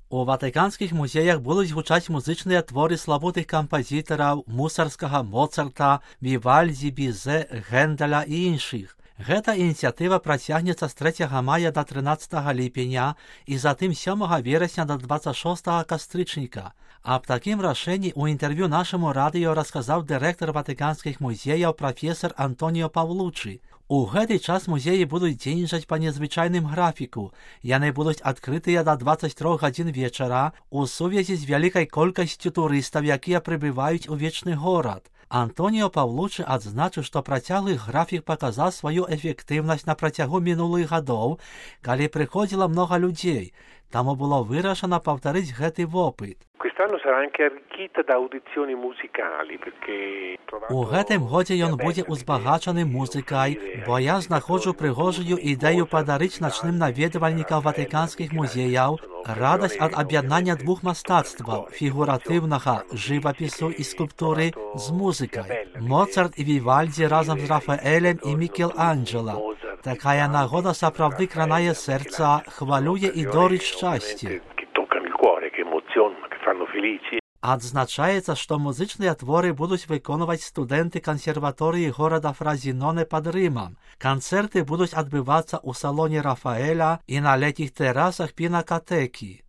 У ватиканскіх музеях будуть гучаць музичныя творы славутых кампазітараў Мусарскага, Моцарта, Вівальдзі, Бізе, Генделя і іншых. Гэта ініцыятыва працягнецца з 3 мая да 13 ліпеня і затым 7 верасня да 26 кастрычніка. Аб такім рашэнні ў інтэрв'ю нашаму радыё расказаў дырэктар ватыканскіх музеяў прафесар Антоніо Павлучы. У гэты час музеі будуць дзейнічаць па незвычайным графіку. Яны будуць адкрытыя да 23 гадзін вечара у сувязі з вялікай колькасцю турыстаў, якія прыбываюць у вечны горад. Антоніо Павлучы адзначыў, што працяглы графік паказаў сваю эфектыўнасць на працягу минулых гадоў, калі прыходзіла многа людзей. Таму было вырашана паўтарыць гэты вопыт. У гэтым годзе ён будзе узбагачаны музыкай, бо я знаходжу прыгожую ідэю падарыць начным наведвальнікам ватыканскіх музеяў радасць ад аб'яднання двух мастацтваў – фігуратыўнага жывапісу і скульптуры з музыкай. Моцарт і Вівальдзі разам з Рафаэлем і Мікеланджела. Такая нагода сапраўды кранае сэрца, хвалюе і дорыць шчасце. Адзначаецца, што музычныя творы будуць выконваць студэнты кансерваторыі горада Фразінонэ пад Рымам. Канцэрты будуць адбывацца ў салоне Рафаэля і на летніх тэрасах пінакатэкі.